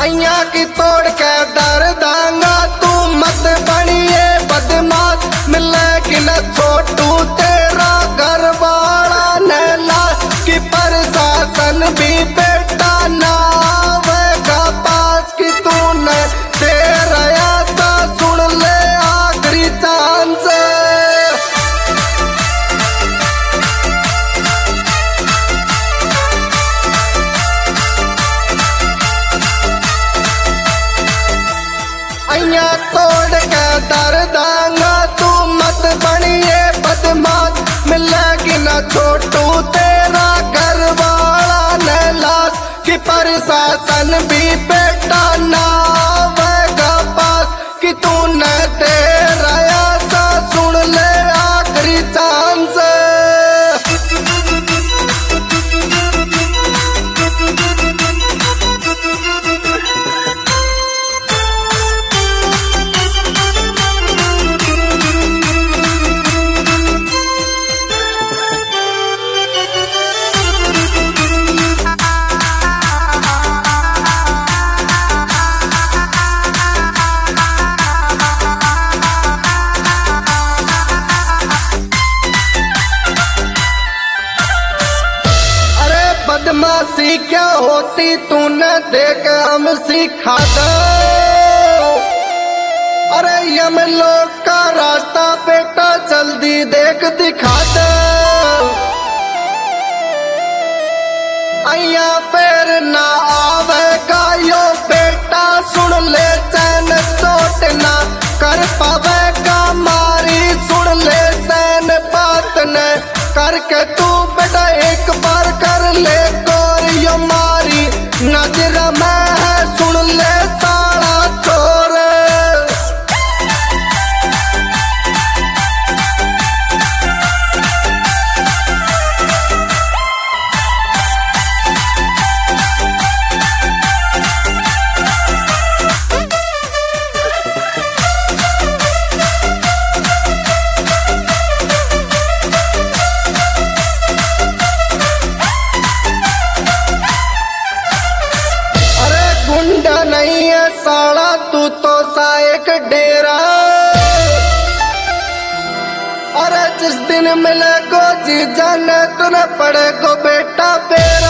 अइया की तोड़ के दर दांगा तू मत बनिए बदमाश मिले कि न छोटू तेरा घर वाला नैला कि प्रशासन भी बेटा ना आवेगा पास कि तूने तेरा ऐसा सुन ले आखिरी चांस। अइया तोड़ के दर दांगा तू मत बनिए बदमाश मिलेगी न छोटू तेरा घर वाला नैलाश कि प्रशासन भी बेटा ना आवेगा पास कि तूने तेरा ऐसा सुन ले आखिरी चांस। बदमाशी क्या होती तूने देख हम सिखा दो। अरे यम लोग का रास्ता बेटा जल्दी देख दिखा दो। अइया फिर ना आवेगा यो बेटा सुन ले चैन चोट ना कर पावेगा मारी सुन ले सैन बात ने करके तू बेटा एक बार कर ले गोरियो मारी नजर में है सुन ले सारा चोर। नहीं है साला तू तो सा एक डेरा। अरे जिस दिन मिले को जी जाने तुने पड़े को बेटा बेरा।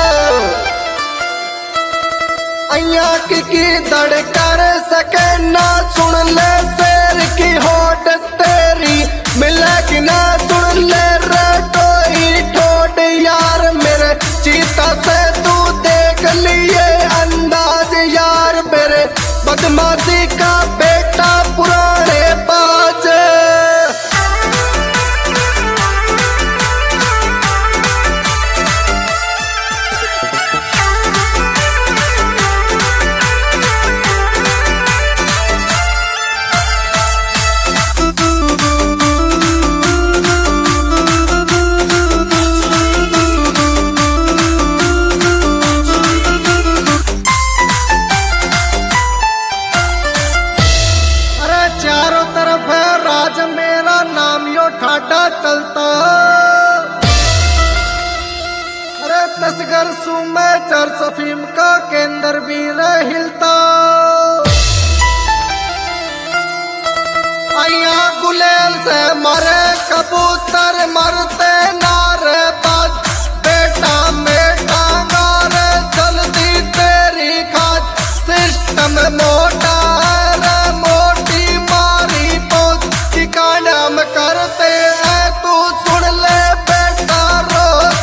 अइया की दड़ कर सके ना सुन ले शेर की होठ तेरी मिले कि ना सुन ले रे कोई ठोट यार मेरे चीता से तू देख लिए अंदाज यार मेरे बदमाशी का बेटा पुराने बाज। ठाटा चलता अरे तस्कर सुमे चर सफीम का केंद्र भी हिलता। अइया गुलेल से मरे कबूतर मरते नारे बाज बेटा मेटा गारे जल्दी तेरी खाज सिस्टम मोटा है मोटी मारी पहुंच ठिकाना में करते हैं तू सुन ले बेटा रोज।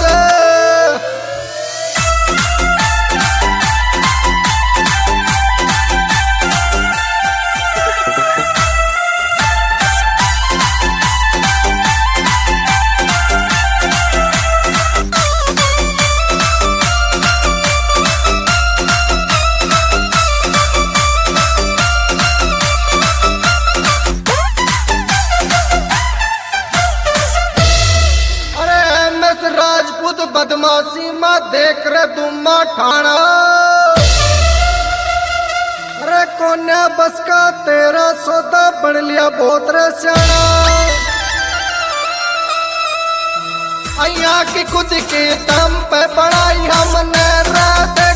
बदमाशी में देख रे दुम्मा ठाणा। अरे कोन्या बस का तेरा सौदा बन लिया बहुत रे स्याणा। अइया की कुछ की दम पे बढ़ाई हमने रात